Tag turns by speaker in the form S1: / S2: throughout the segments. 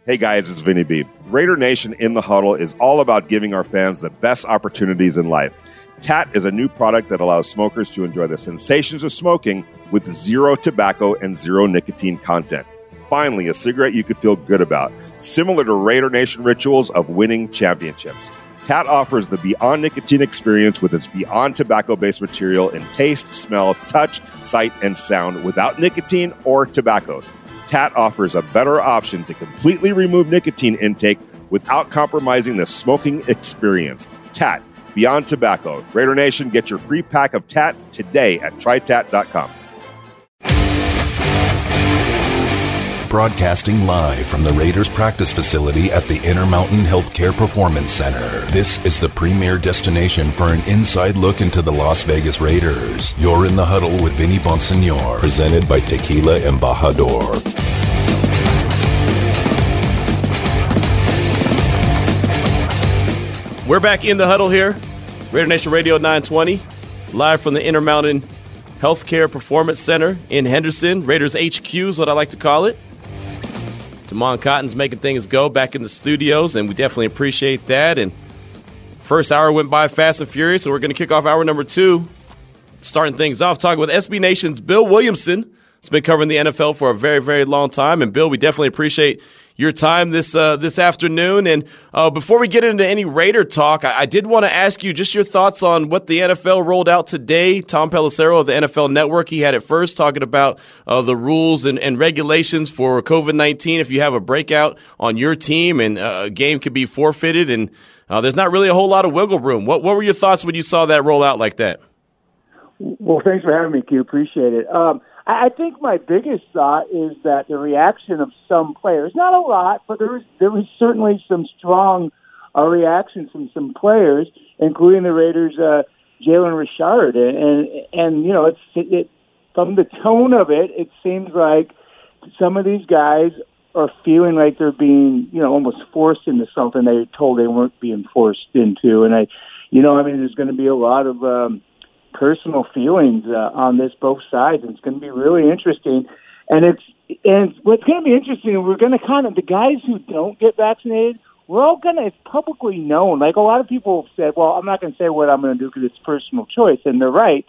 S1: Hey guys, it's Vinny B. Raider Nation in the Huddle is all about giving our fans the best opportunities in life. TAT is a new product that allows smokers to enjoy the sensations of smoking with zero tobacco and zero nicotine content. Finally, a cigarette you could feel good about, similar to Raider Nation rituals of winning championships. TAT offers the Beyond Nicotine experience with its Beyond tobacco-based material in taste, smell, touch, sight, and sound without nicotine or tobacco. TAT offers a better option to completely remove nicotine intake without compromising the smoking experience. TAT, Beyond Tobacco. Raider Nation, get your free pack of TAT today at trytat.com.
S2: Broadcasting live from the Raiders practice facility at the Intermountain Healthcare Performance Center. This is the premier destination for an inside look into the Las Vegas Raiders. You're in the Huddle with Vinny Bonsignor, presented by Tequila Embajador.
S3: We're back in the Huddle here, Raider Nation Radio 920, live from the Intermountain Healthcare Performance Center in Henderson. Raiders HQ is what I like to call it. Damon Cotton's making things go back in the studios, and we definitely appreciate that. And first hour went by fast and furious, so we're going to kick off hour number 2, starting things off, talking with SB Nation's Bill Williamson. He's been covering the NFL for a very, very long time. And, Bill, we definitely appreciate your time this afternoon. And before we get into any Raider talk, I did want to ask you just your thoughts on what the NFL rolled out today. Tom Pelissero of the NFL Network, he had it first, talking about the rules and regulations for COVID-19. If you have a breakout on your team and a game could be forfeited, and there's not really a whole lot of wiggle room. What were your thoughts when you saw that roll out like that?
S4: Well, thanks for having me, Q. Appreciate it. I think my biggest thought is that the reaction of some players, not a lot, but there was certainly some strong reaction from some players, including the Raiders' Jalen Richard. And you know, it from the tone of it, it seems like some of these guys are feeling like they're being, you know, almost forced into something they were told they weren't being forced into. And there's going to be a lot of personal feelings on this, both sides, and it's going to be really interesting. And what's going to be interesting, we're going to the guys who don't get vaccinated, it's publicly known. Like, a lot of people have said, well, I'm not going to say what I'm going to do because it's personal choice, and they're right.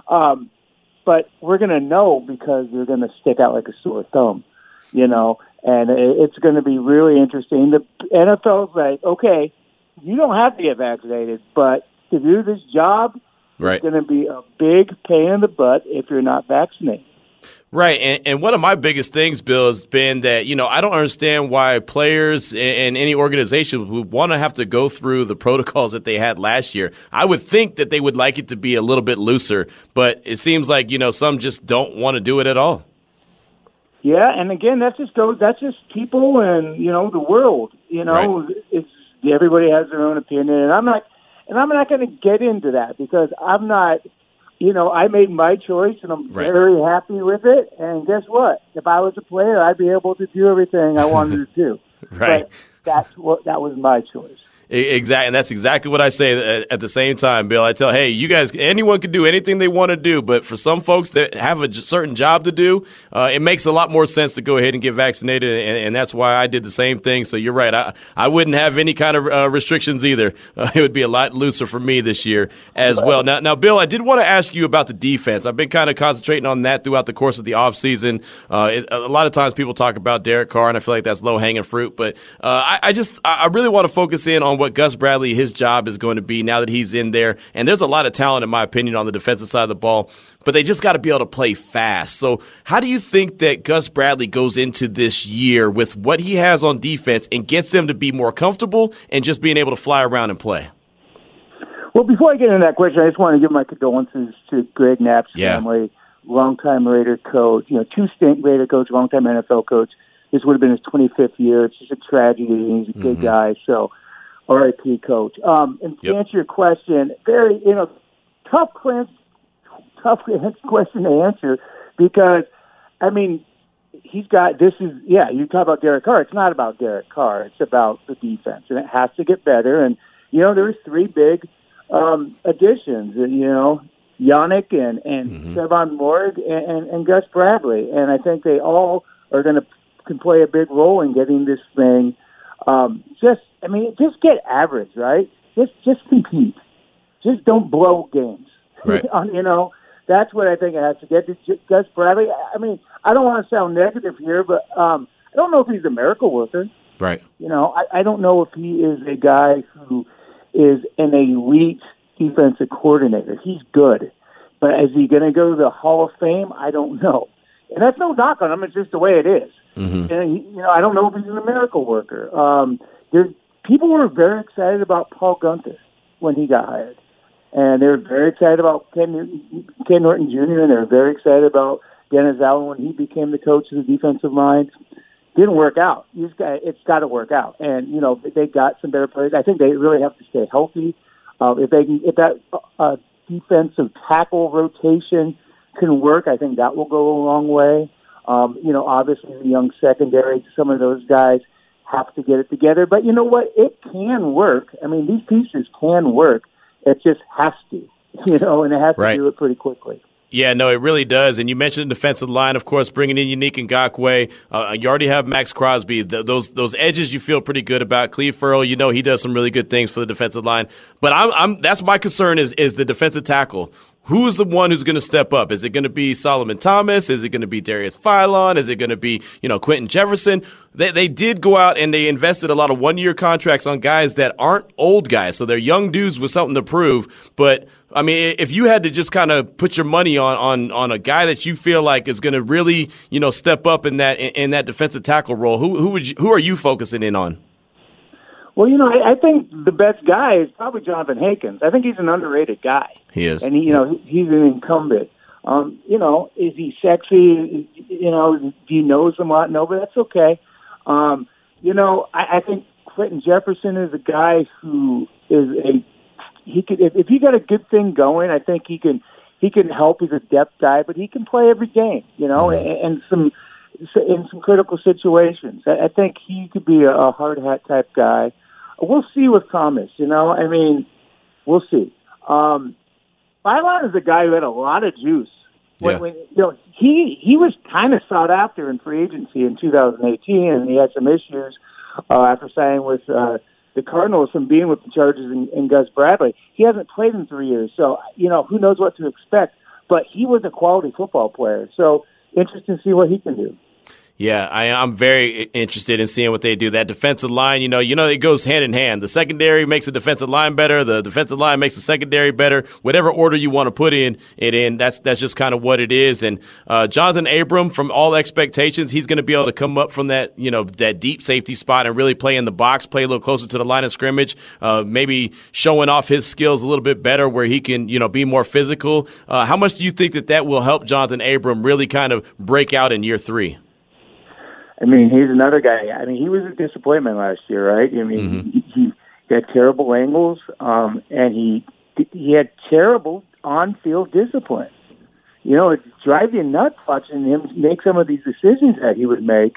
S4: But we're going to know because they're going to stick out like a sore thumb, you know, and it's going to be really interesting. The NFL's like, okay, you don't have to get vaccinated, but to do this job,
S3: right,
S4: it's going to be a big pain in the butt if you're not vaccinated.
S3: Right, and one of my biggest things, Bill, has been that, you know, I don't understand why players and any organization would want to have to go through the protocols that they had last year. I would think that they would like it to be a little bit looser, but it seems like, you know, some just don't want to do it at all.
S4: Yeah, and again, that's just people and, you know, the world. You know, right. Everybody has their own opinion, and I'm not going to get into that because I'm not, you know, I made my choice and I'm very happy with it. And guess what? If I was a player, I'd be able to do everything I wanted to do.
S3: Right.
S4: But that was my choice.
S3: Exactly, and that's exactly what I say at the same time, Bill. I tell, hey, you guys, anyone can do anything they want to do, but for some folks that have a certain job to do, it makes a lot more sense to go ahead and get vaccinated, and that's why I did the same thing. So you're right. I wouldn't have any kind of restrictions either. It would be a lot looser for me this year as well. Now, Bill, I did want to ask you about the defense. I've been kind of concentrating on that throughout the course of the offseason. A lot of times people talk about Derek Carr, and I feel like that's low-hanging fruit, but I really want to focus in on what Gus Bradley, his job is going to be now that he's in there. And there's a lot of talent, in my opinion, on the defensive side of the ball, but they just got to be able to play fast. So how do you think that Gus Bradley goes into this year with what he has on defense and gets them to be more comfortable and just being able to fly around and play?
S4: Well, before I get into that question, I just want to give my condolences to Greg Knapp's family, longtime Raider coach, you know, two-stint Raider coach, longtime NFL coach. This would have been his 25th year. It's just a tragedy. He's a good guy, so R.I.P. Coach. And to answer your question, very, you know, tough question to answer because, I mean, you talk about Derek Carr. It's not about Derek Carr. It's about the defense, and it has to get better. And, you know, there's three big additions, you know, Yannick and Stephon Morg and Gus Bradley. And I think they all are going to can play a big role in getting this thing. Just get average, right? Just compete. Just don't blow games.
S3: Right.
S4: That's what I think it has to get. Gus Bradley, I mean, I don't want to sound negative here, but I don't know if he's a miracle worker.
S3: Right.
S4: I don't know if he is a guy who is an elite defensive coordinator. He's good. But is he going to go to the Hall of Fame? I don't know. And that's no knock on him. It's just the way it is.
S3: Mm-hmm.
S4: And, I don't know if he's a miracle worker. People were very excited about Paul Gunther when he got hired. And they were very excited about Ken Norton Jr., and they were very excited about Dennis Allen when he became the coach of the defensive line. Didn't work out. It's got to work out. And, they got some better players. I think they really have to stay healthy. If that defensive tackle rotation can work, I think that will go a long way. Obviously the young secondary, some of those guys have to get it together. But you know what? It can work. I mean, these pieces can work. It just has to, and it has to do it pretty quickly.
S3: Yeah, no, it really does. And you mentioned the defensive line, of course, bringing in Yannick Ngakoue. You already have Max Crosby. Those edges you feel pretty good about. Cleve Farrell, he does some really good things for the defensive line. But that's my concern is the defensive tackle. Who's the one who's going to step up? Is it going to be Solomon Thomas? Is it going to be Darius Philon? Is it going to be, Quentin Jefferson? They did go out and they invested a lot of one-year contracts on guys that aren't old guys. So they're young dudes with something to prove. But, I mean, if you had to just kind of put your money on a guy that you feel like is going to really, step up in that defensive tackle role, who are you focusing in on?
S4: Well, I think the best guy is probably Jonathan Hankins. I think he's an underrated guy.
S3: He is.
S4: And, he's an incumbent. Is he sexy? Do you know him a lot? No, but that's okay. I think Quentin Jefferson is a guy who is if you got a good thing going, I think he can help. He's a depth guy, but he can play every game, and in some critical situations. I think he could be a hard hat type guy. We'll see with Thomas, we'll see. Philon is a guy who had a lot of juice. He was kind of sought after in free agency in 2018, and he had some issues after signing with the Cardinals from being with the Chargers and Gus Bradley. He hasn't played in 3 years, so, who knows what to expect. But he was a quality football player, so interesting to see what he can do.
S3: Yeah, I'm very interested in seeing what they do. That defensive line, it goes hand in hand. The secondary makes the defensive line better. The defensive line makes the secondary better. Whatever order you want to put it in, that's just kind of what it is. And Jonathan Abram, from all expectations, he's going to be able to come up from that, that deep safety spot and really play in the box, play a little closer to the line of scrimmage, maybe showing off his skills a little bit better where he can, be more physical. How much do you think that will help Jonathan Abram really kind of break out in year 3?
S4: I mean, he's another guy. I mean, he was a disappointment last year, right? I mean, he had terrible angles, and he had terrible on-field discipline. It drives you nuts watching him make some of these decisions that he would make.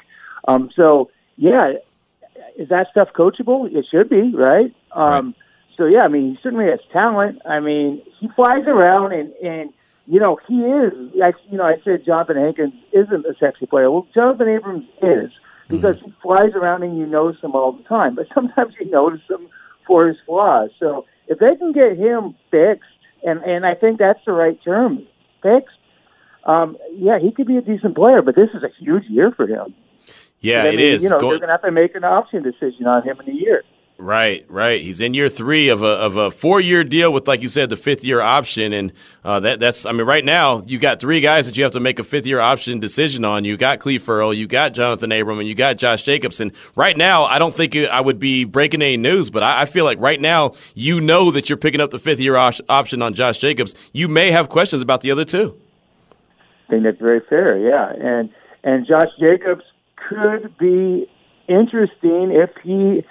S4: Is that stuff coachable? It should be, right?
S3: Right.
S4: So, yeah, I mean, he certainly has talent. I mean, he flies around and he is, I said Jonathan Hankins isn't a sexy player. Well, Jonathan Abrams is, because he flies around and you notice him all the time. But sometimes you notice him for his flaws. So if they can get him fixed, and I think that's the right term, fixed, he could be a decent player. But this is a huge year for him.
S3: Yeah, it is.
S4: They're going to have to make an option decision on him in a year.
S3: Right. He's in year 3 of a 4-year deal with, like you said, the 5th-year option, and that's. I mean, right now you got 3 guys that you have to make a 5th-year option decision on. You got Cleve Farrell, you got Jonathan Abram, and you got Josh Jacobs. And right now, I don't think I would be breaking any news, but I feel like right now, that you're picking up the 5th-year option on Josh Jacobs. You may have questions about the other 2.
S4: I think that's very fair. Yeah, and Josh Jacobs could be interesting if he.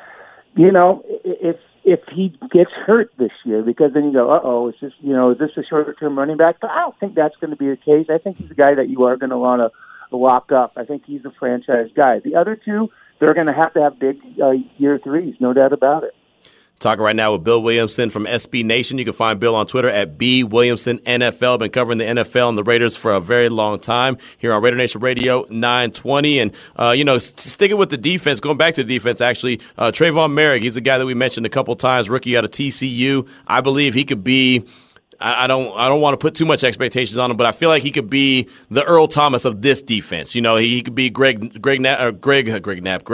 S4: If he gets hurt this year, because then you go, is this a shorter-term running back? But I don't think that's going to be the case. I think he's a guy that you are going to want to lock up. I think he's a franchise guy. The other 2, they're going to have big year 3s, no doubt about it.
S3: Talking right now with Bill Williamson from SB Nation. You can find Bill on Twitter at BWilliamsonNFL. Been covering the NFL and the Raiders for a very long time here on Raider Nation Radio 920. And, sticking with the defense, going back to the defense, actually, Trayvon Merrick, he's the guy that we mentioned a couple times, rookie out of TCU. I believe he could be I don't want to put too much expectations on him, but I feel like he could be the Earl Thomas of this defense. He could be Greg Knapp.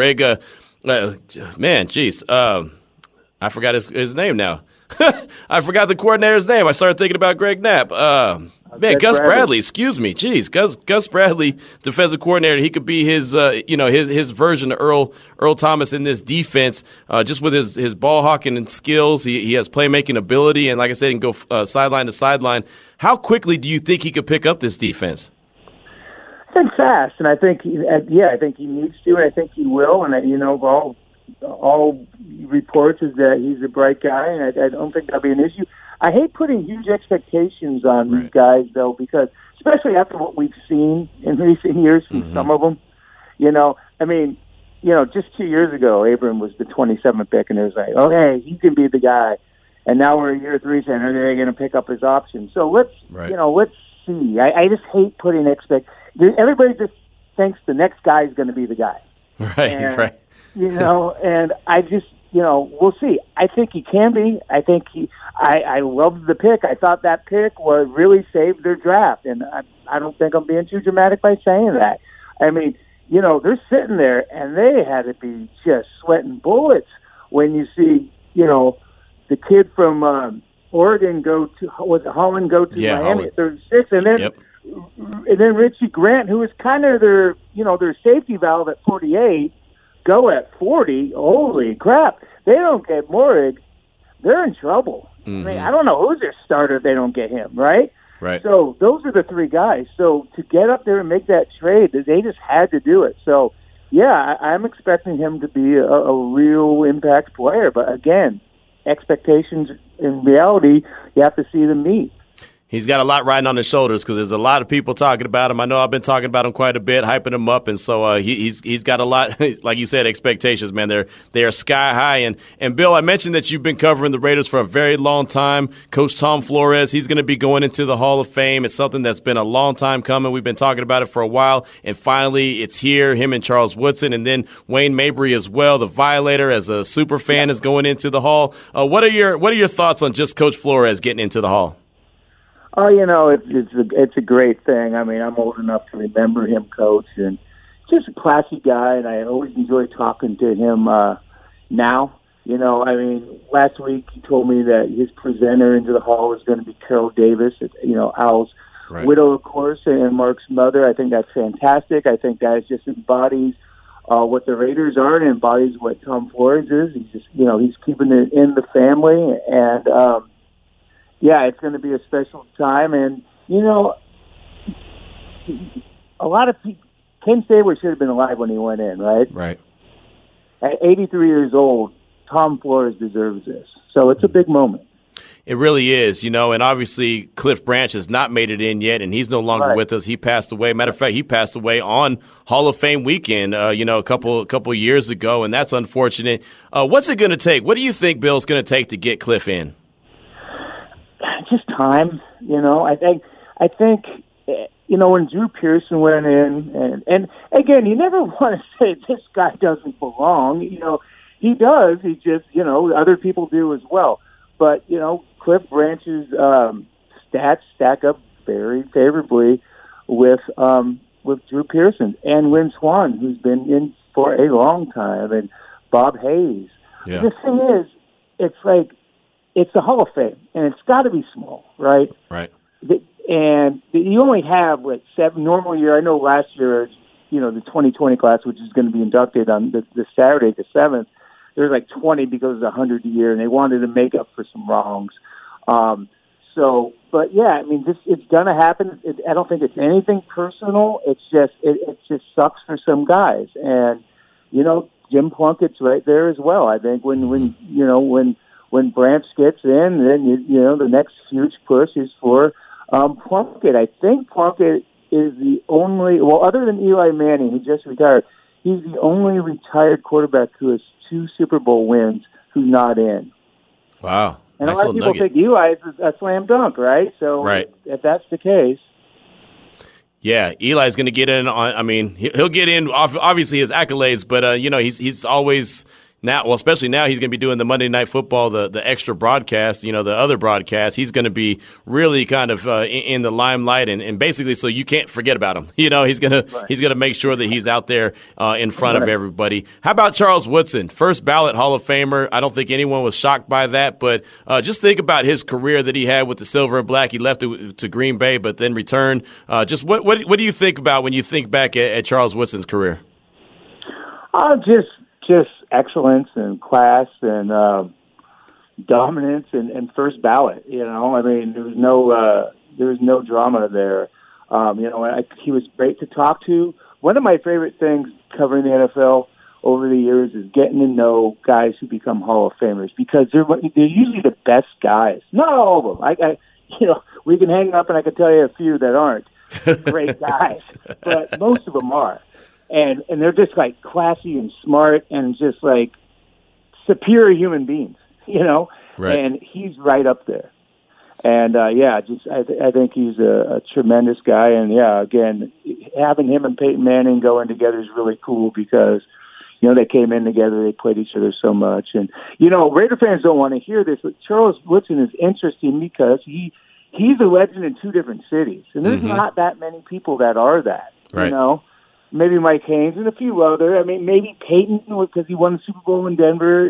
S3: I forgot his name now. I forgot the coordinator's name. I started thinking about Greg Knapp. Gus Bradley. Excuse me. Jeez, Gus Bradley, defensive coordinator. He could be his version of Earl Thomas in this defense. Just with his ball hawking and skills, he has playmaking ability, and like I said, he can go sideline to sideline. How quickly do you think he could pick up this defense?
S4: I think fast, and I think he needs to, and I think he will. And all reports is that he's a bright guy, and I don't think that'll be an issue. I hate putting huge expectations on these guys, though, because especially after what we've seen in recent years from some of them. Just 2 years ago, Abram was the 27th pick, and it was like, okay, he can be the guy. And now we're in year 3 saying, are they going to pick up his option? So let's see. I just hate putting everybody just thinks the next guy is going to be the guy.
S3: Right.
S4: And I just, we'll see. I think he can be. I loved the pick. I thought that pick really saved their draft. And I don't think I'm being too dramatic by saying that. I mean, they're sitting there and they had to be just sweating bullets when you see, the kid from Oregon Holland go to Miami at 36. And then, and then Richie Grant, who was kind of their safety valve at 48, go at 40. Holy crap. They don't get Morig, they're in trouble.
S3: Mm-hmm.
S4: I mean, I don't know who's their starter if they don't get him, right?
S3: Right.
S4: So those are the 3 guys. So to get up there and make that trade, they just had to do it. So, yeah, I'm expecting him to be a real impact player. But, again, expectations in reality, you have to see them meet.
S3: He's got a lot riding on his shoulders because there's a lot of people talking about him. I know I've been talking about him quite a bit, hyping him up, and so he's got a lot, like you said, expectations, man. They are sky high. And Bill, I mentioned that you've been covering the Raiders for a very long time. Coach Tom Flores, he's going to be going into the Hall of Fame. It's something that's been a long time coming. We've been talking about it for a while, and finally it's here. Him and Charles Woodson, and then Wayne Mabry as well. The Violator, as a super fan, is going into the Hall. What are your thoughts on just Coach Flores getting into the Hall?
S4: Oh, it's a great thing. I mean, I'm old enough to remember him, Coach, and just a classy guy, and I always enjoy talking to him now. Last week he told me that his presenter into the Hall is going to be Carol Davis, Al's widow, of course, and Mark's mother. I think that's fantastic. I think that just embodies what the Raiders are and embodies what Tom Flores is. He's just, he's keeping it in the family, and it's going to be a special time. And, a lot of people, Ken Stabler should have been alive when he went in, right?
S3: Right.
S4: At 83 years old, Tom Flores deserves this. So it's a big moment.
S3: It really is, and obviously Cliff Branch has not made it in yet, and he's no longer with us. He passed away. Matter of fact, he passed away on Hall of Fame weekend, a couple years ago, and that's unfortunate. What's it going to take? What do you think, Bill, it's going to take to get Cliff in?
S4: Just time, I think, when Drew Pearson went in, and again, you never want to say this guy doesn't belong. He does. He just, other people do as well. But, Cliff Branch's stats stack up very favorably with Drew Pearson and Lynn Swann, who's been in for a long time, and Bob Hayes. Yeah. The thing is, it's like, it's the Hall of Fame, and it's got to be small, right?
S3: Right.
S4: And you only have, 7 normal year. I know last year, the 2020 class, which is going to be inducted on the Saturday, the 7th, there's 20 because it's 100 a year, and they wanted to make up for some wrongs. But yeah, I mean, it's going to happen. I don't think it's anything personal. It's just it just sucks for some guys, and Jim Plunkett's right there as well. I think when Branch gets in, then the next huge push is for Plunkett. I think Plunkett is the only, other than Eli Manning, who just retired, he's the only retired quarterback who has 2 Super Bowl wins who's not in.
S3: Wow.
S4: And
S3: Nice
S4: a lot of
S3: little
S4: people
S3: nugget.
S4: think Eli is a slam dunk, right? So
S3: Right.
S4: if that's the case,
S3: Yeah, Eli's going to get in on. I mean, he'll get in. Obviously, his accolades, but he's always now. Well, especially now, he's going to be doing the Monday Night Football, the extra broadcast. The other broadcast. He's going to be really kind of in the limelight, and basically, so you can't forget about him. He's gonna make sure that he's out there in front of everybody. How about Charles Woodson, first ballot Hall of Famer? I don't think anyone was shocked by that, but just think about his career that he had with the Silver and Black. He left to Green Bay, but then returned. Just what do you think about when you think back at Charles Woodson's career?
S4: Just excellence and class and dominance and first ballot. I mean, there was no drama there. He was great to talk to. One of my favorite things covering the NFL over the years is getting to know guys who become Hall of Famers, because they're usually the best guys. Not all of them. We can hang up and I can tell you a few that aren't great guys, but most of them are. And they're just like classy and smart and just like superior human beings,
S3: Right.
S4: And he's right up there. And I think he's a tremendous guy. And again, having him and Peyton Manning going together is really cool because they came in together, they played each other so much. And Raider fans don't want to hear this, but Charles Woodson is interesting because he's a legend in two different cities, and there's not that many people that are that.
S3: Right.
S4: Maybe Mike Haynes and a few other. I mean, maybe Peyton because he won the Super Bowl in Denver.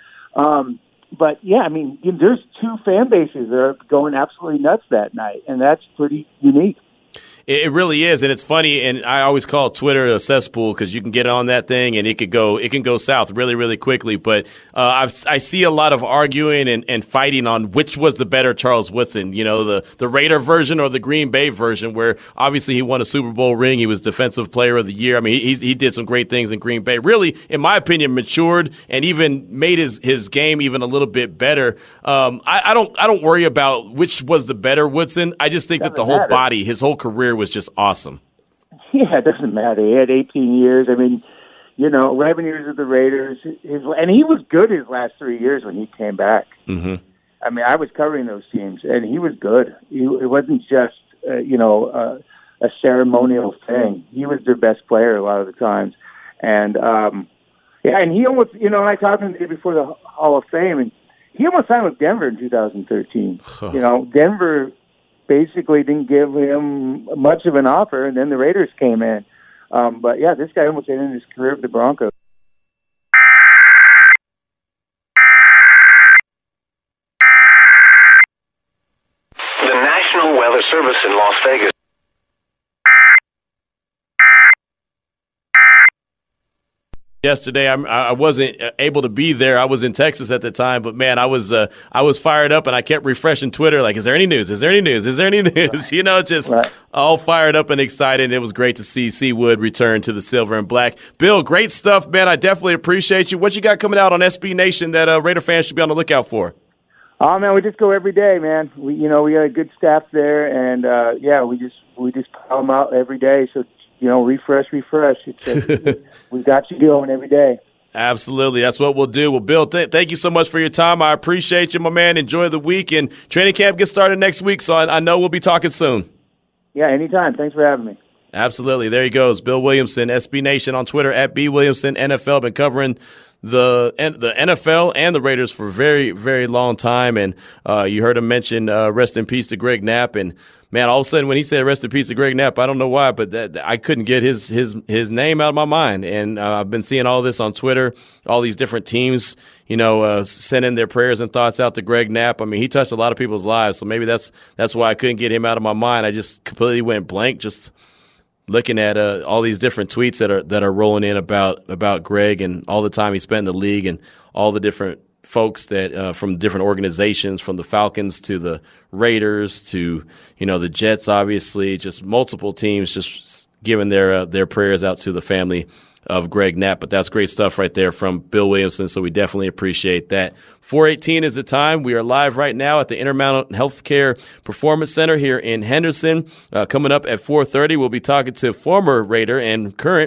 S4: But there's two fan bases that are going absolutely nuts that night, and that's pretty unique.
S3: It really is, and it's funny. And I always call Twitter a cesspool because you can get on that thing and it can go south really, really quickly. But I see a lot of arguing and fighting on which was the better Charles Woodson. The Raider version or the Green Bay version, where obviously he won a Super Bowl ring. He was Defensive Player of the Year. I mean, he did some great things in Green Bay. Really, in my opinion, matured and even made his game even a little bit better. I don't worry about which was the better Woodson. I just think that the whole body, his whole career was just awesome.
S4: Yeah, it doesn't matter. He had 18 years. I mean, 11 years with the Raiders. And he was good his last 3 years when he came back.
S3: Mm-hmm.
S4: I mean, I was covering those teams, and he was good. It wasn't just, a ceremonial thing. He was their best player a lot of the times. And, and he almost, I talked to him the day before the Hall of Fame, and he almost signed with Denver in 2013. Denver basically didn't give him much of an offer, and then the Raiders came in. But this guy almost ended his career with the Broncos.
S5: The National Weather Service in Las Vegas.
S3: Yesterday, I wasn't able to be there. I was in Texas at the time, but man, I was fired up, and I kept refreshing Twitter. Like, is there any news? Is there any news? Is there any news?
S4: Right.
S3: All fired up and excited. It was great to see C. Wood return to the Silver and Black. Bill, great stuff, man. I definitely appreciate you. What you got coming out on SB Nation that Raider fans should be on the lookout for?
S4: Oh man, we just go every day, man. We got a good staff there, and we just pile them out every day. So. Refresh. We've got you going every day.
S3: Absolutely. That's what we'll do. Well, Bill, thank you so much for your time. I appreciate you, my man. Enjoy the week. And training camp gets started next week, so I know we'll be talking soon.
S4: Yeah, anytime. Thanks for having me.
S3: Absolutely. There he goes. Bill Williamson, SB Nation on Twitter, @BWilliamson NFL. Been covering the NFL and the Raiders for a very, very long time. And you heard him mention rest in peace to Greg Knapp. And man, all of a sudden when he said rest in peace to Greg Knapp, I don't know why, but that I couldn't get his name out of my mind. And I've been seeing all this on Twitter, all these different teams, sending their prayers and thoughts out to Greg Knapp. I mean, he touched a lot of people's lives, so maybe that's why I couldn't get him out of my mind. I just completely went blank just looking at all these different tweets that are rolling in about Greg and all the time he spent in the league and all the different folks that from different organizations, from the Falcons to the Raiders to the Jets, obviously, just multiple teams just giving their prayers out to the family of Greg Knapp. But that's great stuff right there from Bill Williamson, so we definitely appreciate that. 4:18 is the time. We are live right now at the Intermountain Healthcare Performance Center here in Henderson. Coming up at 4:30, we'll be talking to former Raider and current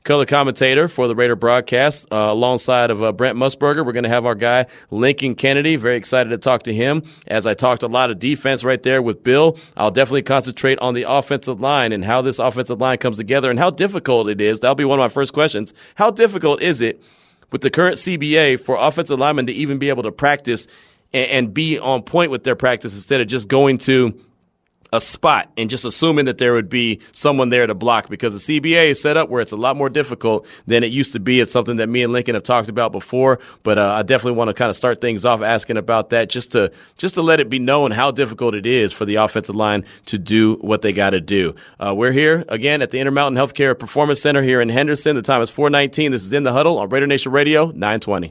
S3: color commentator for the Raider broadcast, alongside of Brent Musburger. We're going to have our guy, Lincoln Kennedy. Very excited to talk to him. As I talked a lot of defense right there with Bill, I'll definitely concentrate on the offensive line and how this offensive line comes together and how difficult it is. That'll be one of my first questions. How difficult is it with the current CBA for offensive linemen to even be able to practice and be on point with their practice instead of just going to a spot and just assuming that there would be someone there to block, because the CBA is set up where it's a lot more difficult than it used to be. It's something that me and Lincoln have talked about before, but I definitely want to kind of start things off asking about that just to let it be known how difficult it is for the offensive line to do what they got to do. We're here again at the Intermountain Healthcare Performance Center here in Henderson. The time is 4:19. This is In the Huddle on Raider Nation Radio 920.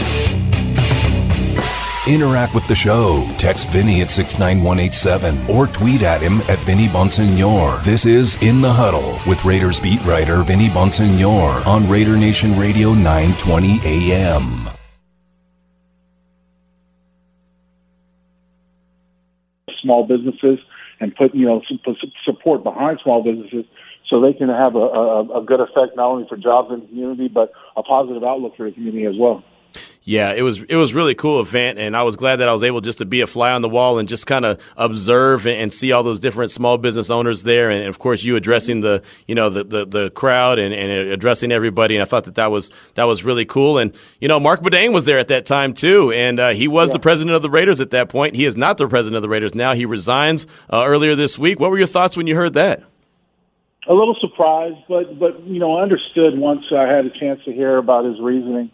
S2: Interact with the show. Text Vinny at 69187 or tweet at him at Vinny Bonsignor. This is In the Huddle with Raiders beat writer Vinny Bonsignor on Raider Nation Radio 920 AM.
S6: Small businesses and put support behind small businesses so they can have a good effect not only for jobs in the community but a positive outlook for the community as well.
S3: Yeah, it was really cool event, and I was glad that I was able just to be a fly on the wall and just kind of observe and see all those different small business owners there, and of course you addressing the crowd and addressing everybody. And I thought that was really cool. And Mark Boudin was there at that time too, and he was the president of the Raiders at that point. He is not the president of the Raiders now. He resigns earlier this week. What were your thoughts when you heard that?
S6: A little surprised, but I understood once I had a chance to hear about his reasoning.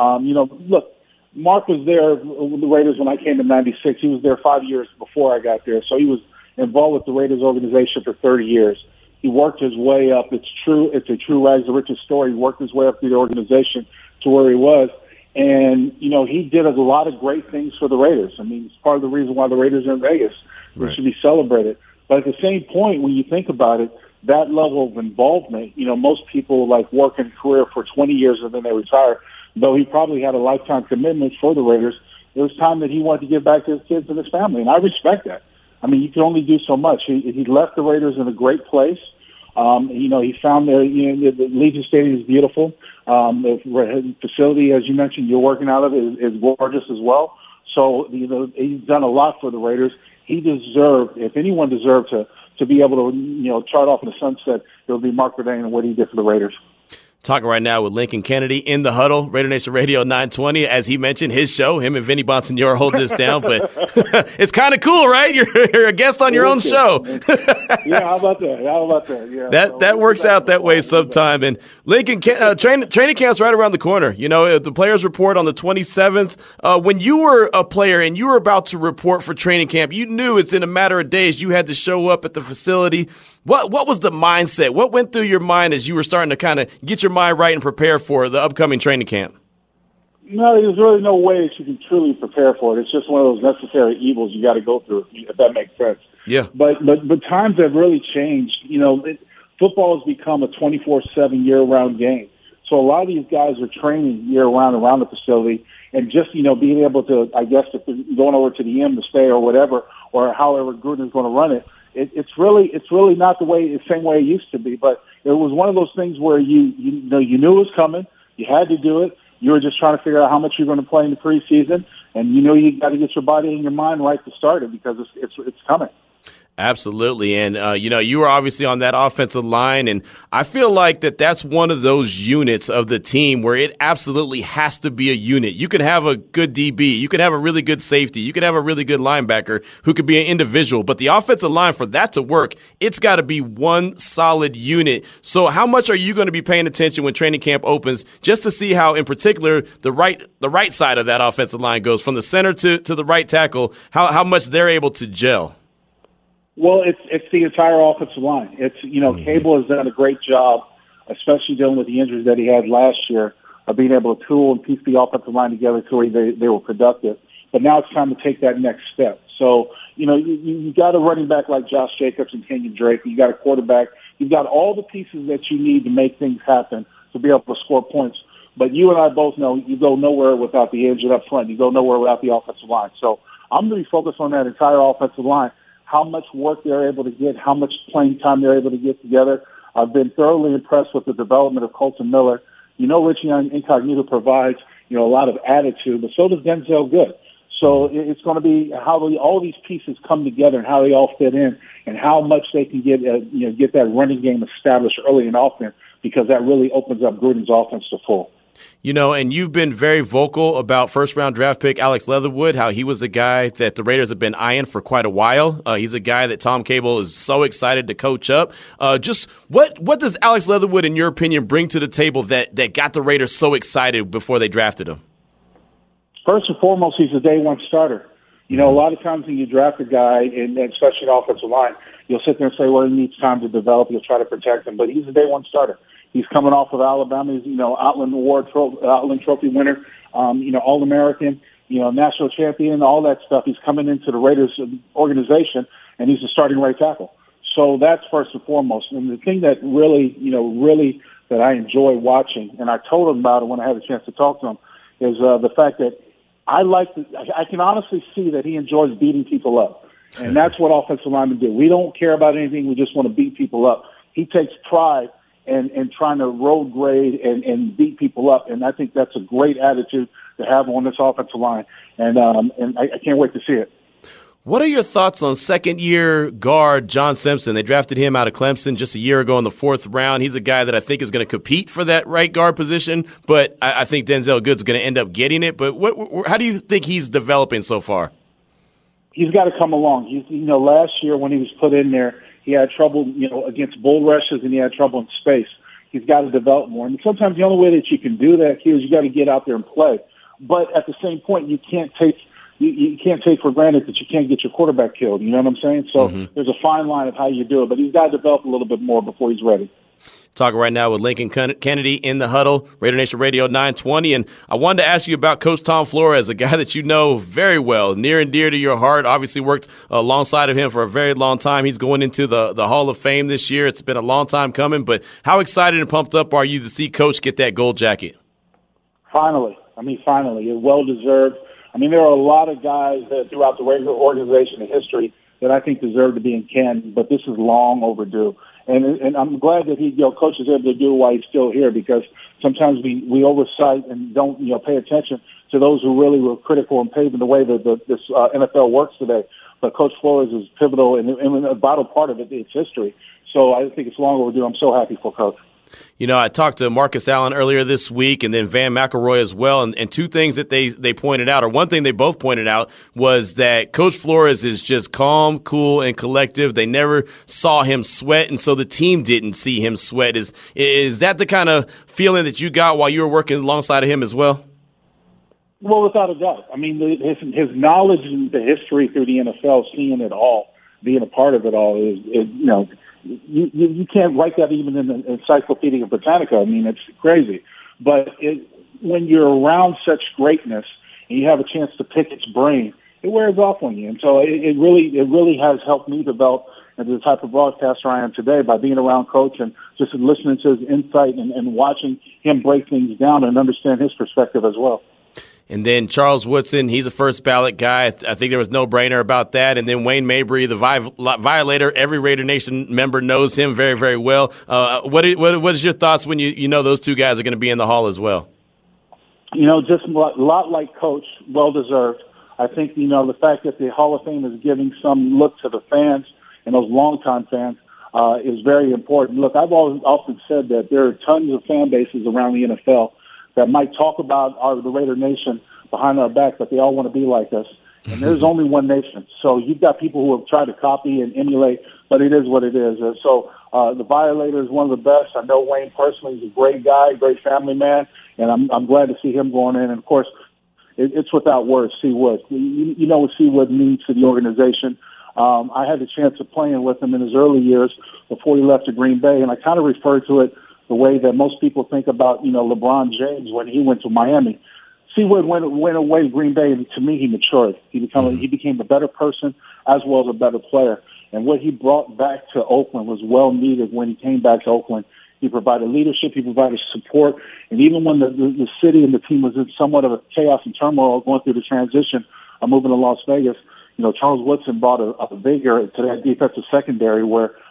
S6: Look, Mark was there with the Raiders when I came in '96. He was there 5 years before I got there, so he was involved with the Raiders organization for 30 years. He worked his way up. It's a true rags to riches story. He worked his way up through the organization to where he was, and he did a lot of great things for the Raiders. I mean, it's part of the reason why the Raiders are in Vegas. Right. It should be celebrated. But at the same point, when you think about it, that level of involvement, most people work in a career for 20 years and then they retire. Though he probably had a lifetime commitment for the Raiders, it was time that he wanted to give back to his kids and his family, and I respect that. I mean, you can only do so much. He left the Raiders in a great place. He found the Legion Stadium is beautiful. The facility, as you mentioned, you're working out of is gorgeous as well. So he's done a lot for the Raiders. He deserved, if anyone deserved to be able to chart off in the sunset, it would be Mark Boudin and what he did for the Raiders.
S3: Talking right now with Lincoln Kennedy in the Huddle, Raider Nation Radio 920. As he mentioned, his show, him and Vinny Bonsignor hold this down, but it's kind of cool, right? You're a guest on your own show.
S6: Yeah, how about that? Yeah,
S3: that works out that way sometime. And Lincoln, training camp's right around the corner. The players report on the 27th. When you were a player and you were about to report for training camp, you knew it's in a matter of days you had to show up at the facility. What was the mindset? What went through your mind as you were starting to kind of get your mind right and prepare for the upcoming training camp?
S6: No, there's really no way that you can truly prepare for it. It's just one of those necessary evils you got to go through, if that makes sense.
S3: Yeah.
S6: But times have really changed. Football has become a 24/7 year-round game. So a lot of these guys are training year-round around the facility, and just being able to, I guess, if they're going over to the M to stay or whatever, or however Gruden's going to run it. It's really not the same way it used to be, but it was one of those things where you knew it was coming. You had to do it. You were just trying to figure out how much you're going to play in the preseason, and you got to get your body and your mind right to start it because it's coming.
S3: Absolutely. And, you were obviously on that offensive line, and I feel like that's one of those units of the team where it absolutely has to be a unit. You can have a good DB. You can have a really good safety. You can have a really good linebacker who could be an individual. But the offensive line, for that to work, it's got to be one solid unit. So how much are you going to be paying attention when training camp opens just to see how, in particular, the right side of that offensive line goes from the center to the right tackle, how much they're able to gel?
S6: Well, it's the entire offensive line. It's Cable has done a great job, especially dealing with the injuries that he had last year, of being able to tool and piece the offensive line together to where they were productive. But now it's time to take that next step. So you got a running back like Josh Jacobs and Kenyon Drake. You got a quarterback. You've got all the pieces that you need to make things happen to be able to score points. But you and I both know you go nowhere without the engine up front. You go nowhere without the offensive line. So I'm going to be focused on that entire offensive line. How much work they're able to get, how much playing time they're able to get together. I've been thoroughly impressed with the development of Colton Miller. Richie Incognito provides, a lot of attitude, but so does Denzel Good. So it's going to be how all these pieces come together and how they all fit in and how much they can get that running game established early in offense, because that really opens up Gruden's offense to full.
S3: And you've been very vocal about first-round draft pick Alex Leatherwood, how he was a guy that the Raiders have been eyeing for quite a while. He's a guy that Tom Cable is so excited to coach up. Just what does Alex Leatherwood, in your opinion, bring to the table that got the Raiders so excited before they drafted him?
S6: First and foremost, he's a day one starter. A lot of times when you draft a guy, and especially an offensive line, you'll sit there and say, well, he needs time to develop. You'll try to protect him, but he's a day one starter. He's coming off of Alabama. He's, Outland Trophy winner, All-American, national champion, all that stuff. He's coming into the Raiders organization, and he's a starting right tackle. So that's first and foremost. And the thing that really that I enjoy watching, and I told him about it when I had a chance to talk to him, is the fact that I can honestly see that he enjoys beating people up. And that's what offensive linemen do. We don't care about anything. We just want to beat people up. He takes pride in trying to road grade and beat people up. And I think that's a great attitude to have on this offensive line. And I can't wait to see it.
S3: What are your thoughts on second-year guard John Simpson? They drafted him out of Clemson just a year ago in the 4th round. He's a guy that I think is going to compete for that right guard position, but I think Denzel Good's going to end up getting it. But how do you think he's developing so far?
S6: He's got to come along. Last year when he was put in there, he had trouble, against bull rushes, and he had trouble in space. He's got to develop more. And sometimes the only way that you can do that, is you got to get out there and play. But at the same point, you can't take for granted that you can't get your quarterback killed. You know what I'm saying? So there's a fine line of how you do it, but he's got to develop a little bit more before he's ready.
S3: Talking right now with Lincoln Kennedy in the huddle, Raider Nation Radio 920. And I wanted to ask you about Coach Tom Flores, a guy that you know very well, near and dear to your heart, obviously worked alongside of him for a very long time. He's going into the Hall of Fame this year. It's been a long time coming, but how excited and pumped up are you to see Coach get that gold jacket?
S6: Finally. It's well-deserved. There are a lot of guys that throughout the Raider organization and history that I think deserve to be in Canton, but this is long overdue. And I'm glad that Coach is able to do it while he's still here, because sometimes we oversight and don't pay attention to those who really were critical and paving the way that this NFL works today. But Coach Flores is pivotal and a vital part of its history. So I think it's long overdue. I'm so happy for Coach.
S3: I talked to Marcus Allen earlier this week and then Van McElroy as well, and two things that they pointed out, or one thing they both pointed out, was that Coach Flores is just calm, cool, and collective. They never saw him sweat, and so the team didn't see him sweat. Is that the kind of feeling that you got while you were working alongside of him as well?
S6: Well, without a doubt. His knowledge and the history through the NFL, seeing it all, being a part of it all, is You can't write that even in the Encyclopedia Britannica. It's crazy. But when you're around such greatness and you have a chance to pick its brain, it wears off on you. And so it really has helped me develop into the type of broadcaster I am today by being around Coach and just listening to his insight and watching him break things down and understand his perspective as well.
S3: And then Charles Woodson, he's a first ballot guy. I think there was no brainer about that. And then Wayne Mabry, the Violator, every Raider Nation member knows him very, very well. What is your thoughts when you know those two guys are going to be in the Hall as well?
S6: Just a lot like Coach, well-deserved. I think, the fact that the Hall of Fame is giving some look to the fans and those longtime fans is very important. Look, I've often said that there are tons of fan bases around the NFL that might talk about the Raider Nation behind our back, but they all want to be like us. And there's only one nation. So you've got people who have tried to copy and emulate, but it is what it is. And so the Violator is one of the best. I know Wayne personally. He's a great guy, great family man, and I'm glad to see him going in. And, of course, it's without words, C. Wood. You know what C. Wood means to the organization. I had the chance of playing with him in his early years before he left to Green Bay, and I kind of refer to it the way that most people think about, LeBron James when he went to Miami. Seawood went away to Green Bay, and to me, he matured. He became a better person as well as a better player. And what he brought back to Oakland was well needed when he came back to Oakland. He provided leadership, he provided support, and even when the city and the team was in somewhat of a chaos and turmoil going through the transition of moving to Las Vegas, Charles Woodson brought a vigor to that defensive secondary where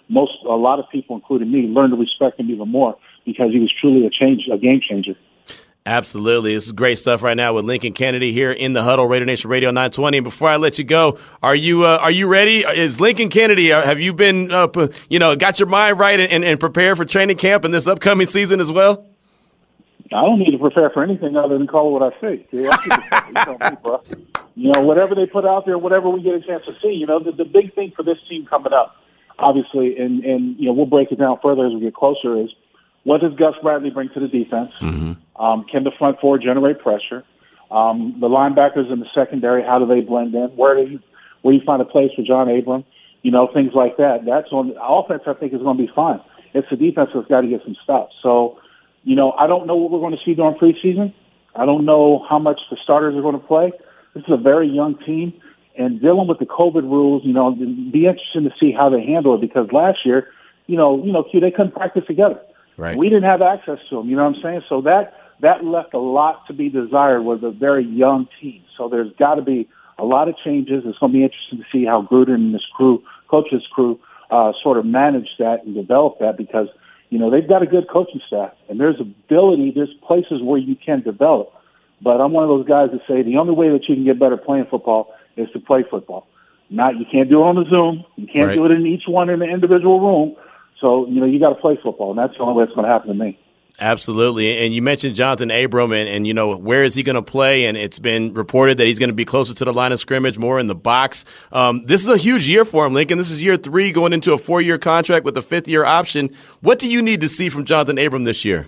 S6: a lot of people, including me, learned to respect him even more because he was truly a game changer.
S3: Absolutely. This is great stuff right now with Lincoln Kennedy here in the Huddle, Raider Nation Radio 920. And before I let you go, are you ready? Is Lincoln Kennedy, have you been, got your mind right and prepared for training camp in this upcoming season as well?
S6: I don't need to prepare for anything other than call it what I say. You know me, bro. Whatever they put out there, whatever we get a chance to see, the big thing for this team coming up, obviously, and we'll break it down further as we get closer, is what does Gus Bradley bring to the defense?
S3: Mm-hmm.
S6: Can the front four generate pressure? The linebackers in the secondary, how do they blend in? Where do you find a place for John Abram? Things like that. That's on offense. I think is going to be fine. It's the defense that's got to get some stops. So, I don't know what we're going to see during preseason. I don't know how much the starters are going to play. This is a very young team, and dealing with the COVID rules, it'd be interesting to see how they handle it because last year, Q, they couldn't practice together.
S3: Right.
S6: We didn't have access to them. You know what I'm saying? So that left a lot to be desired with a very young team. So there's got to be a lot of changes. It's going to be interesting to see how Gruden and his crew, coach's crew, sort of manage that and develop that because, they've got a good coaching staff and there's places where you can develop. But I'm one of those guys that say the only way that you can get better playing football is to play football. You can't do it on the Zoom. You can't do it in each one in the individual room. So, you got to play football, and that's the only way it's going to happen to me.
S3: Absolutely. And you mentioned Jonathan Abram and where is he going to play? And it's been reported that he's going to be closer to the line of scrimmage, more in the box. This is a huge year for him, Lincoln. This is year 3 going into a 4-year contract with a 5th-year option. What do you need to see from Jonathan Abram this year?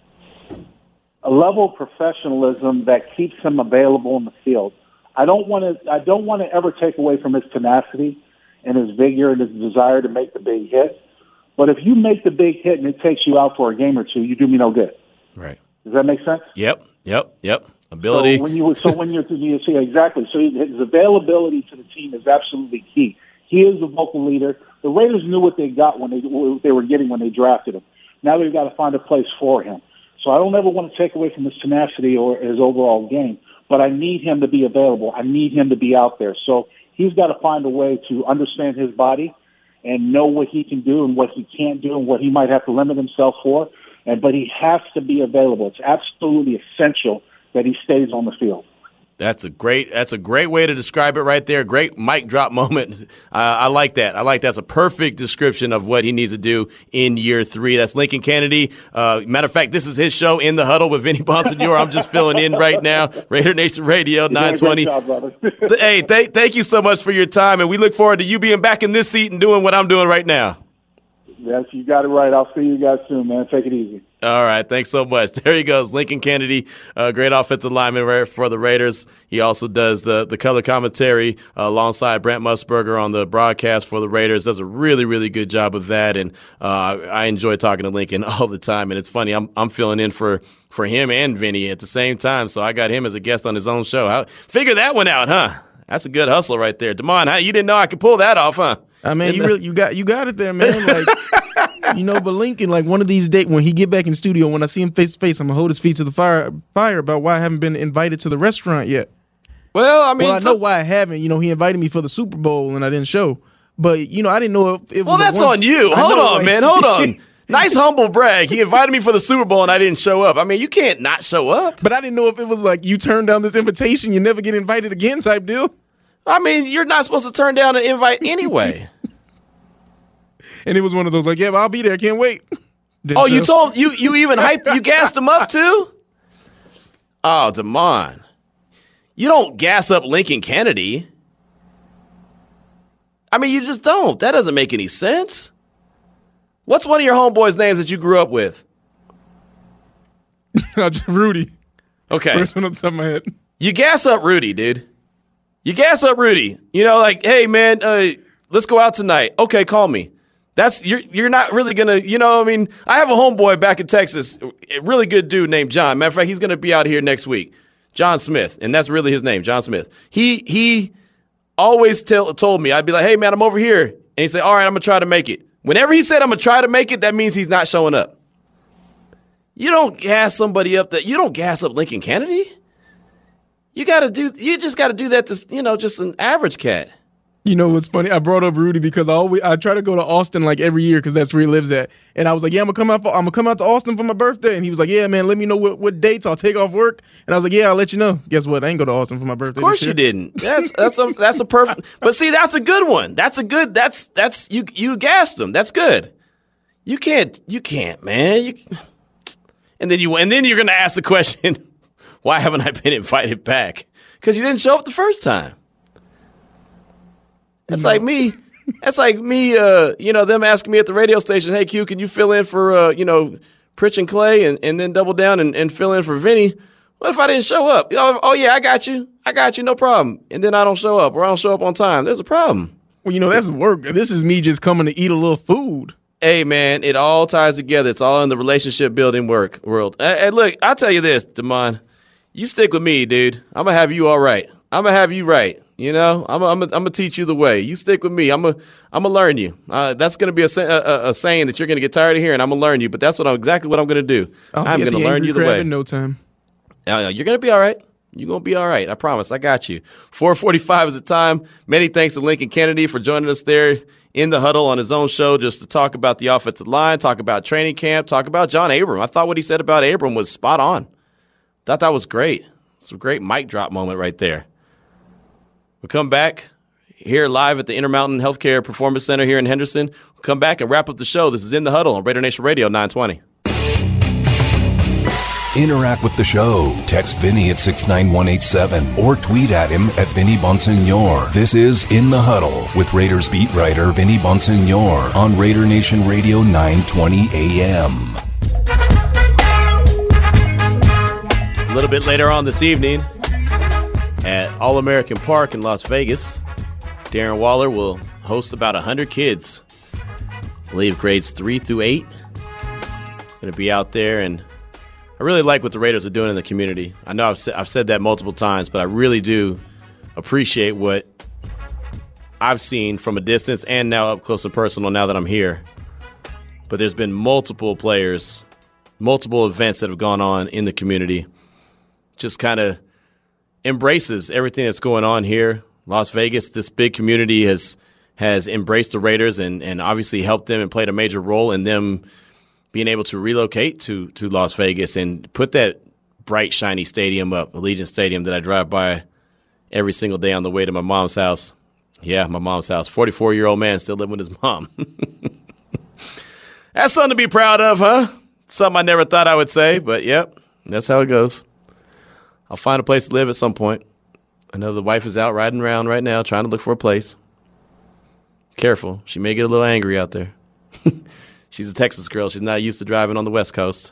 S6: A level of professionalism that keeps him available in the field. I don't want to ever take away from his tenacity and his vigor and his desire to make the big hit. But if you make the big hit and it takes you out for a game or two, you do me no good.
S3: Right.
S6: Does that make sense?
S3: Yep. Ability.
S6: So when you see exactly. So his availability to the team is absolutely key. He is a vocal leader. The Raiders knew what they got when they were getting when they drafted him. Now they've got to find a place for him. So I don't ever want to take away from his tenacity or his overall game, but I need him to be available. I need him to be out there. So he's got to find a way to understand his body and know what he can do and what he can't do and what he might have to limit himself for. But he has to be available. It's absolutely essential that he stays on the field.
S3: That's a great way to describe it right there. Great mic drop moment. I like that. That's a perfect description of what he needs to do in year 3. That's Lincoln Kennedy. Matter of fact, this is his show, In the Huddle with Vinny Bonsignore. I'm just filling in right now. Raider Nation Radio 920.
S6: Job,
S3: hey, thank you so much for your time, and we look forward to you being back in this seat and doing what I'm doing right now.
S6: Yes, you got it right. I'll see you guys soon, man. Take it easy.
S3: All right, thanks so much. There he goes, Lincoln Kennedy, great offensive lineman for the Raiders. He also does the color commentary alongside Brent Musburger on the broadcast for the Raiders. Does a really, really good job of that, and I enjoy talking to Lincoln all the time. And it's funny, I'm filling in for him and Vinny at the same time, so I got him as a guest on his own show. Figure that one out, huh? That's a good hustle right there, Damon. You didn't know I could pull that off, huh?
S7: I mean, you got it there, man. Like, but Lincoln, like one of these days when he get back in studio, when I see him face to face, I'm gonna hold his feet to the fire about why I haven't been invited to the restaurant yet.
S3: Well, I mean,
S7: I know why I haven't. He invited me for the Super Bowl and I didn't show. But I didn't know if it was.
S3: Well, that's on you. Hold on, man. Hold on. Nice humble brag. He invited me for the Super Bowl and I didn't show up. I mean, you can't not show up.
S7: But I didn't know if it was like you turned down this invitation, you never get invited again type deal.
S3: I mean, you're not supposed to turn down an invite anyway.
S7: And it was one of those like, yeah, I'll be there. Can't wait.
S3: You told you even hyped, you gassed him up too? Oh, Damon. You don't gas up Lincoln Kennedy. I mean, you just don't. That doesn't make any sense. What's one of your homeboys' names that you grew up with?
S7: Rudy.
S3: Okay.
S7: First one on the top of my head. You
S3: gas up Rudy, dude. You gas up Rudy. Like, hey, man, let's go out tonight. Okay, call me. You're not really going to, I have a homeboy back in Texas, a really good dude named John. Matter of fact, he's going to be out here next week. John Smith, and that's really his name, John Smith. He always told me, I'd be like, hey, man, I'm over here. And he'd say, all right, I'm going to try to make it. Whenever he said I'm going to try to make it, that means he's not showing up. You don't gas somebody up you don't gas up Lincoln Kennedy. You just got to do that to, just an average cat.
S7: You know what's funny? I brought up Rudy because I try to go to Austin like every year because that's where he lives at. And I was like, yeah, I'm gonna come out to Austin for my birthday. And he was like, yeah, man, let me know what dates I'll take off work. And I was like, yeah, I'll let you know. Guess what? I ain't go to Austin for my birthday.
S3: Of course you didn't. That's a perfect. But see, that's a good one. That's you gassed him. That's good. You can't, man. And then you're gonna ask the question, why haven't I been invited back? Because you didn't show up the first time. That's like me. That's like me, them asking me at the radio station, hey, Q, can you fill in for, Pritch and Clay and then double down and fill in for Vinny? What if I didn't show up? Oh, yeah, I got you, no problem. And then I don't show up or I don't show up on time. There's a problem.
S7: Well, that's work. This is me just coming to eat a little food.
S3: Hey, man, it all ties together. It's all in the relationship building world. Hey, look, I'll tell you this, Damon. You stick with me, dude. I'm going to have you all right. I'm going to have you right. I'm gonna teach you the way. You stick with me. I'm gonna learn you. That's gonna be a saying that you're gonna get tired of hearing. I'm gonna learn you, but that's exactly what I'm gonna do. I'm gonna learn you the way.
S7: In no time.
S3: You're gonna be all right. You're gonna be all right. I promise. I got you. 4:45 is the time. Many thanks to Lincoln Kennedy for joining us there in the huddle on his own show, just to talk about the offensive line, talk about training camp, talk about John Abram. I thought what he said about Abram was spot on. Thought that was great. It's a great mic drop moment right there. We'll come back here live at the Intermountain Healthcare Performance Center here in Henderson. We'll come back and wrap up the show. This is In the Huddle on Raider Nation Radio 920.
S2: Interact with the show. Text Vinny at 69187 or tweet at him at Vinny Bonsignor. This is In the Huddle with Raiders beat writer Vinny Bonsignor on Raider Nation Radio 920 AM.
S3: A little bit later on this evening, at All-American Park in Las Vegas, Darren Waller will host about 100 kids, I believe grades 3 through 8. Going to be out there, and I really like what the Raiders are doing in the community. I know I've said that multiple times, but I really do appreciate what I've seen from a distance and now up close and personal now that I'm here. But there's been multiple players, multiple events that have gone on in the community. Just kind of embraces everything that's going on here. Las Vegas, this big community has embraced the Raiders and obviously helped them and played a major role in them being able to relocate to Las Vegas and put that bright, shiny stadium up, Allegiant Stadium, that I drive by every single day on the way to my mom's house. Yeah, my mom's house. 44-year-old man still living with his mom. That's something to be proud of, huh? Something I never thought I would say, but yep, that's how it goes. I'll find a place to live at some point. I know the wife is out riding around right now trying to look for a place. Careful. She may get a little angry out there. She's a Texas girl. She's not used to driving on the West Coast.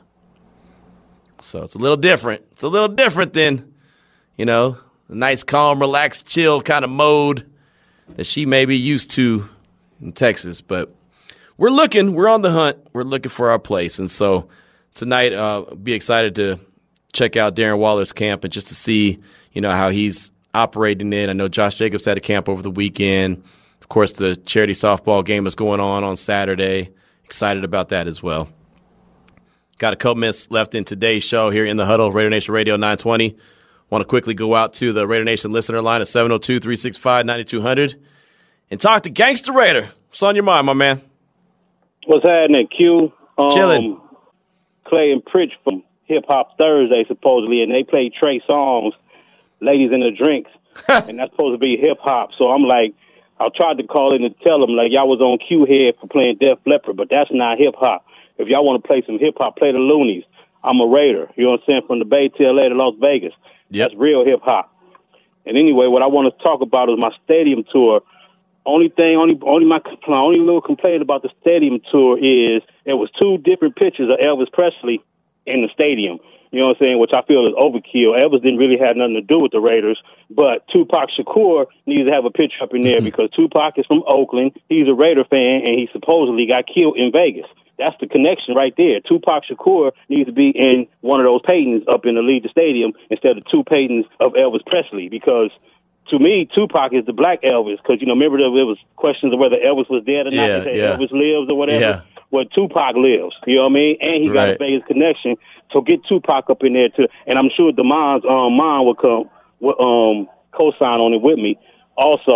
S3: So it's a little different. It's a little different than, a nice, calm, relaxed, chill kind of mode that she may be used to in Texas. But we're on the hunt. We're looking for our place. And so tonight, be excited to check out Darren Waller's camp and just to see, how he's operating it. I know Josh Jacobs had a camp over the weekend. Of course, the charity softball game is going on Saturday. Excited about that as well. Got a couple minutes left in today's show here in the Huddle, Raider Nation Radio 920. Want to quickly go out to the Raider Nation listener line at 702-365-9200 and talk to Gangsta Raider. What's on your mind, my man?
S8: What's happening, Q?
S3: Chilling.
S8: Clay and Pritch from Hip Hop Thursday, supposedly, and they played Trey Songz, Ladies in the Drinks, and that's supposed to be hip hop. So I'm like, I tried to call in and tell them, like, y'all was on cue here for playing Def Leppard, but that's not hip hop. If y'all want to play some hip hop, play the Loonies. I'm a Raider, you know what I'm saying, from the Bay to LA to Las Vegas.
S3: Yep.
S8: That's real hip hop. And anyway, what I want to talk about is my stadium tour. Only little complaint about the stadium tour is there was 2 different pictures of Elvis Presley in the stadium. You know what I'm saying? Which I feel is overkill. Elvis didn't really have nothing to do with the Raiders, but Tupac Shakur needs to have a picture up in there because Tupac is from Oakland. He's a Raider fan, and he supposedly got killed in Vegas. That's the connection right there. Tupac Shakur needs to be in one of those paintings up in the Allegiant Stadium instead of 2 paintings of Elvis Presley because, to me, Tupac is the black Elvis because, remember there was questions of whether Elvis was dead or not. They said Elvis lives or whatever.
S3: Yeah.
S8: Well, Tupac lives, you know what I mean? And he got a Vegas connection. So get Tupac up in there, too. And I'm sure Damon's mom will co-sign on it with me. Also,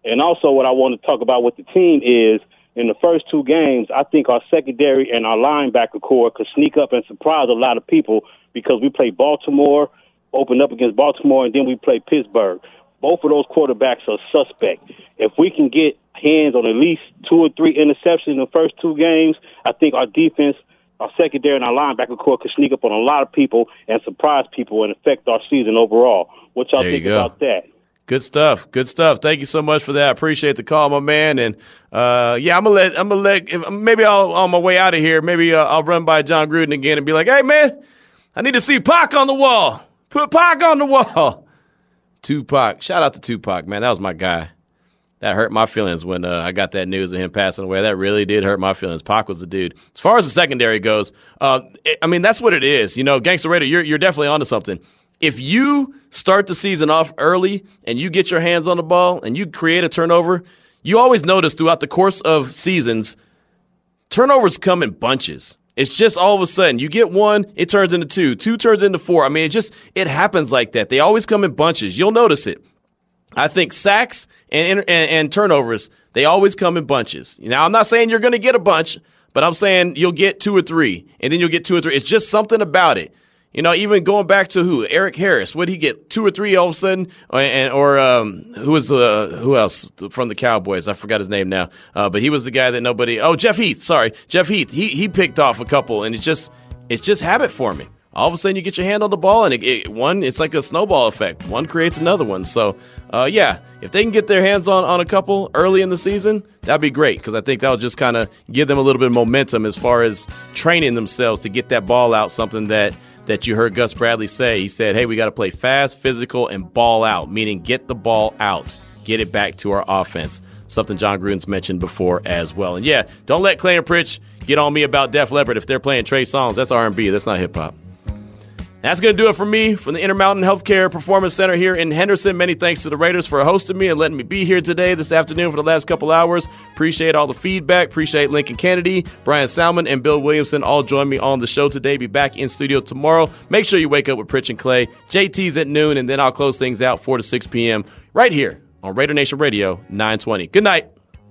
S8: And also what I want to talk about with the team is in the first two games, I think our secondary and our linebacker core could sneak up and surprise a lot of people because we played Baltimore, opened up against Baltimore, and then we played Pittsburgh. Both of those quarterbacks are suspect. If we can get hands on at least 2 or 3 interceptions in the first two games, I think our defense, our secondary, and our linebacker core could sneak up on a lot of people and surprise people and affect our season overall. What y'all think about that?
S3: Good stuff. Good stuff. Thank you so much for that. I appreciate the call, my man. And I'm gonna let. Maybe I'll on my way out of here. Maybe I'll run by John Gruden again and be like, "Hey, man, I need to see Pac on the wall. Put Pac on the wall." Tupac. Shout out to Tupac, man. That was my guy. That hurt my feelings when I got that news of him passing away. That really did hurt my feelings. Pac was the dude. As far as the secondary goes, that's what it is. You know, Gangsta Raider, you're definitely onto something. If you start the season off early and you get your hands on the ball and you create a turnover, you always notice throughout the course of seasons, turnovers come in bunches. It's just all of a sudden you get one, it turns into 2, 2 turns into 4. I mean, it happens like that. They always come in bunches. You'll notice it. I think sacks and turnovers, they always come in bunches. Now, I'm not saying you're going to get a bunch, but I'm saying you'll get 2 or 3, and then you'll get 2 or 3. It's just something about it. You know, even going back to Eric Harris, what did he get? 2 or 3 all of a sudden? Who else from the Cowboys? I forgot his name now. But he was the guy that Jeff Heath. Sorry. Jeff Heath. He picked off a couple, and it's just habit forming. All of a sudden you get your hand on the ball, and it's like a snowball effect. One creates another one. So, if they can get their hands on a couple early in the season, that'd be great because I think that'll just kind of give them a little bit of momentum as far as training themselves to get that ball out, something that you heard Gus Bradley say. He said, hey, we got to play fast, physical, and ball out, meaning get the ball out, get it back to our offense, something John Gruden's mentioned before as well. And, don't let Clay and Pritch get on me about Def Leppard if they're playing Trey Songz. That's R&B. That's not hip-hop. That's going to do it for me from the Intermountain Healthcare Performance Center here in Henderson. Many thanks to the Raiders for hosting me and letting me be here this afternoon for the last couple hours. Appreciate all the feedback. Appreciate Lincoln Kennedy, Brian Salmon, and Bill Williamson all join me on the show today. Be back in studio tomorrow. Make sure you wake up with Pritch and Clay. JT's at noon, and then I'll close things out 4 to 6 p.m. right here on Raider Nation Radio 920. Good night.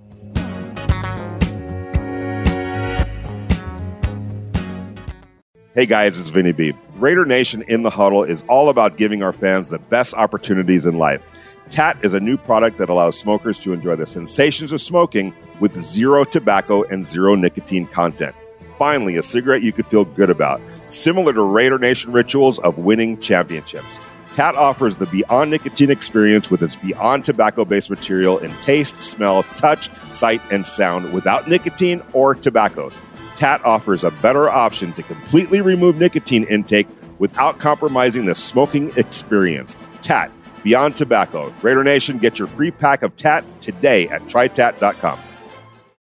S1: Hey guys, it's Vinny B. Raider Nation in the Huddle is all about giving our fans the best opportunities in life. TAT is a new product that allows smokers to enjoy the sensations of smoking with 0 tobacco and 0 nicotine content. Finally, a cigarette you could feel good about, similar to Raider Nation rituals of winning championships. TAT offers the Beyond Nicotine experience with its Beyond tobacco-based material in taste, smell, touch, sight, and sound without nicotine or tobacco. TAT offers a better option to completely remove nicotine intake without compromising the smoking experience. TAT, Beyond Tobacco. Raider Nation, get your free pack of TAT today at trytat.com.